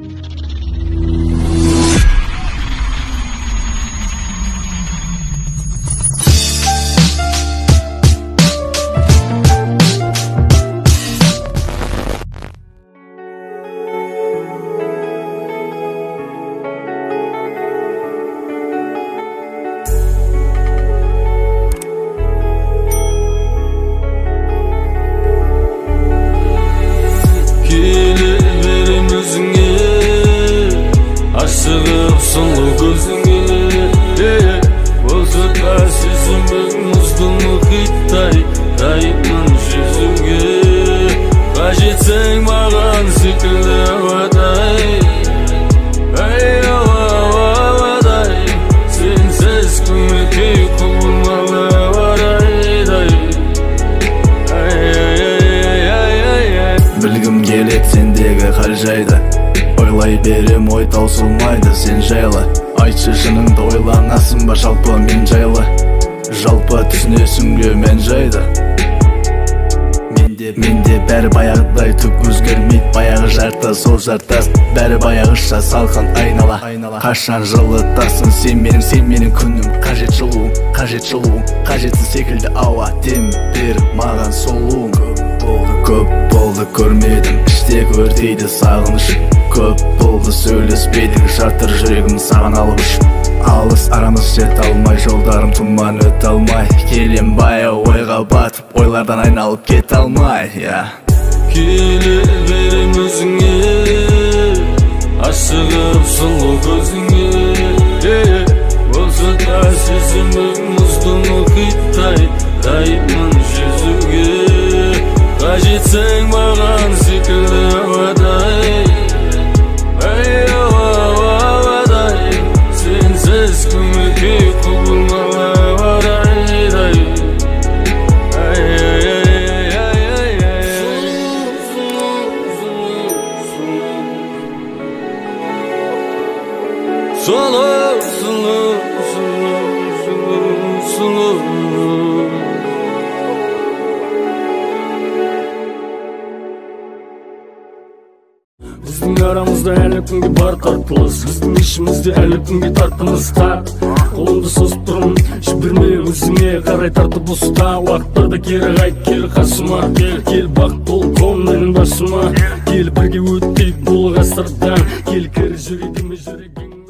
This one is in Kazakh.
Sulu gözüne Bozu da süzümün muzdun muhitтай Kayıpmın yüzüge Kaçetsen mağan sikildi vaday Ey vaday Sensiz kümeti kulmalı varay Bilgim kelет sendегі қаржайды Ойлай берем ой таусылмайды сен жайлы Айтшы шыныңды ойланасың ба жалпы мен жайлы Жалпы түсінесің бе мен жайды Менде бәрі баяғыдай түк өзгермейді Баяғы жарты сол жартас бәрі баяғыша салқын айнала Қашан жылытасың сен менің күнім Қажет жылуың қажетсіз секілді ауа Дем бер маған солуың Көп болды көрмедім іштегі өртейді сағыныш Көп болды сөйлеспейдің жатыр жүрегім саған алып ұшып Алыс арамыз жете алмай жолдарым тұман өте алмай Келем баяу ойға батып ойлардан айналып кете алмай Келе берем өзіңе Ашығып сұлу көзіңе Болса да сезімің мұздың мұхиттай Кайыпмын жүзуге Қажетсең маған секілді vaday Ey vaday Sensiz kümeti kulmalı varay Sulu Біздің арамызда әлі күнге бар тартылыс Біздің ішімізде әлі күнге тартымыз тап Қолымды созып тұрмын жіберме өзіңе қарай тартып ұста Уақыттарда кері қайт кел қасыма Кел бақ бол қом менің басыма Кел бірге өттейік бұл ғасырдан Кел кір жүрегіме жүрегің